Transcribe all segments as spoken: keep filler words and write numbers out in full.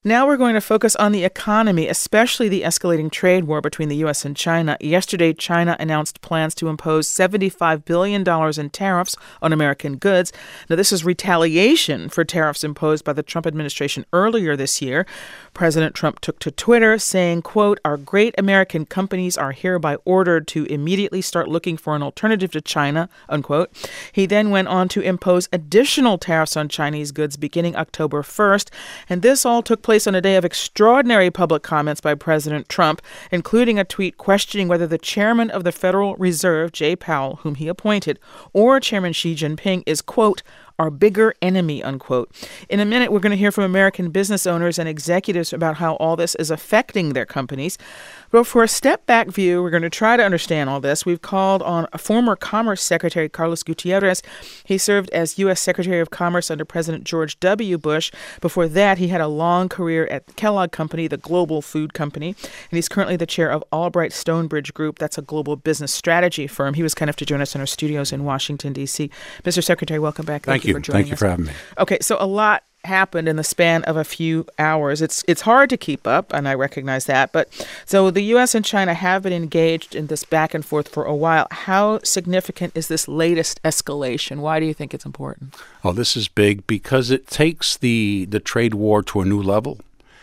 Now we're going to focus on the economy, especially the escalating trade war between the U S and China. Yesterday, China announced plans to impose seventy-five billion dollars in tariffs on American goods. Now, this is retaliation for tariffs imposed by the Trump administration earlier this year. President Trump took to Twitter saying, quote, "Our great American companies are hereby ordered to immediately start looking for an alternative to China," unquote. He then went on to impose additional tariffs on Chinese goods beginning October first. And this all took place on a day of extraordinary public comments by President Trump, including a tweet questioning whether the chairman of the Federal Reserve, Jay Powell, whom he appointed, or Chairman Xi Jinping is, quote, "our bigger enemy," unquote. In a minute, we're going to hear from American business owners and executives about how all this is affecting their companies. But for a step-back view, we're going to try to understand all this. We've called on a former Commerce Secretary, Carlos Gutierrez. He served as U S Secretary of Commerce under President George W. Bush. Before that, he had a long career at the Kellogg Company, the global food company. And he's currently the chair of Albright Stonebridge Group. That's a global business strategy firm. He was kind enough to join us in our studios in Washington, D C. Mister Secretary, welcome back. Thank, Thank you. you for joining Thank you us. for having me. Okay, so a lot happened in the span of a few hours. It's it's hard to keep up, and I recognize that. But so the U S and China have been engaged in this back and forth for a while. How significant is this latest escalation? Why do you think it's important? Oh, this is big because it takes the, the trade war to a new level.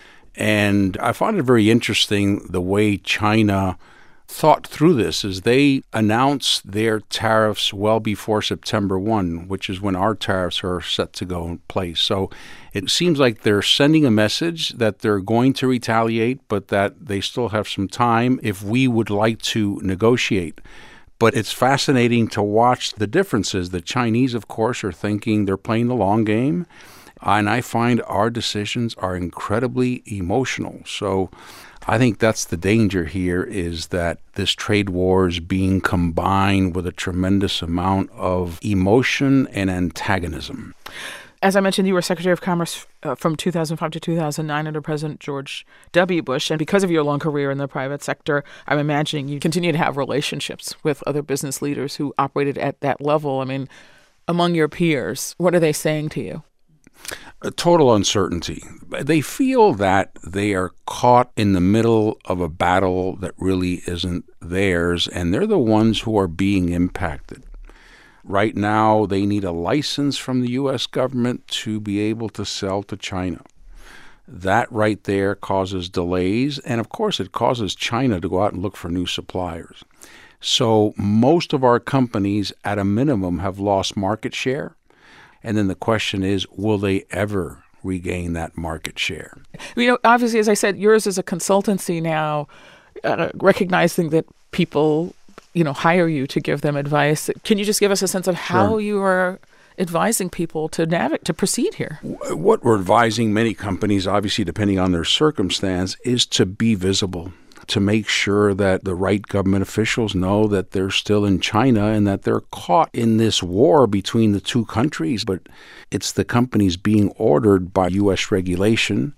And I find it very interesting the way China thought through this is they announced their tariffs well before September first, which is when our tariffs are set to go in place. So it seems like they're sending a message that they're going to retaliate, but that they still have some time if we would like to negotiate. But it's fascinating to watch the differences. The Chinese, of course, are thinking they're playing the long game. And I find our decisions are incredibly emotional. So I think that's the danger here, is that this trade war is being combined with a tremendous amount of emotion and antagonism. As I mentioned, you were Secretary of Commerce uh, from two thousand five to two thousand nine under President George W. Bush. And because of your long career in the private sector, I'm imagining you continue to have relationships with other business leaders who operated at that level. I mean, among your peers, what are they saying to you? A total uncertainty. They feel that they are caught in the middle of a battle that really isn't theirs, and they're the ones who are being impacted. Right now, they need a license from the U S government to be able to sell to China. That right there causes delays, and of course, it causes China to go out and look for new suppliers. So most of our companies, at a minimum, have lost market share. And then the question is, will they ever regain that market share? You know, obviously, as I said, yours is a consultancy now, uh, recognizing that people, you know, hire you to give them advice. Can you just give us a sense of how Sure. you are advising people to navigate, to proceed here? What we're advising many companies, obviously depending on their circumstance, is to be visible, to make sure that the right government officials know that they're still in China and that they're caught in this war between the two countries. But it's the companies being ordered by U S regulation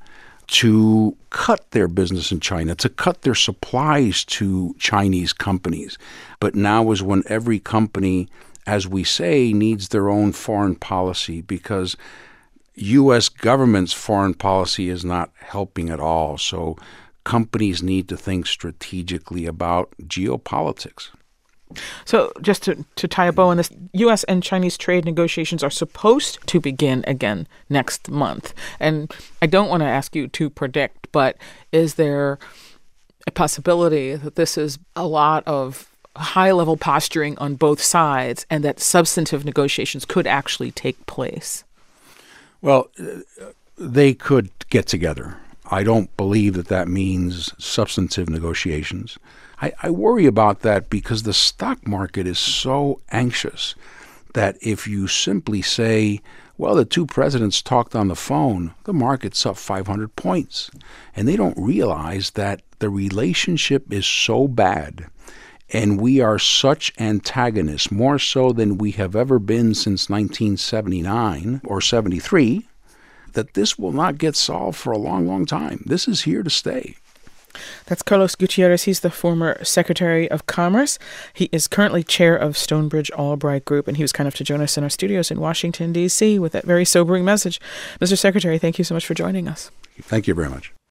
to cut their business in China, to cut their supplies to Chinese companies. But now is when every company, as we say, needs their own foreign policy, because U S government's foreign policy is not helping at all. So companies need to think strategically about geopolitics. So just to, to tie a bow on this, U S and Chinese trade negotiations are supposed to begin again next month. And I don't want to ask you to predict, but is there a possibility that this is a lot of high-level posturing on both sides and that substantive negotiations could actually take place? Well, they could get together. I don't believe that that means substantive negotiations. I, I worry about that because the stock market is so anxious that if you simply say, well, the two presidents talked on the phone, the market's up five hundred points. And they don't realize that the relationship is so bad and we are such antagonists, more so than we have ever been since nineteen seventy-nine or seventy-three, that this will not get solved for a long, long time. This is here to stay. That's Carlos Gutierrez. He's the former Secretary of Commerce. He is currently chair of Stonebridge Albright Group, and he was kind enough to join us in our studios in Washington, D C with that very sobering message. Mister Secretary, thank you so much for joining us. Thank you very much.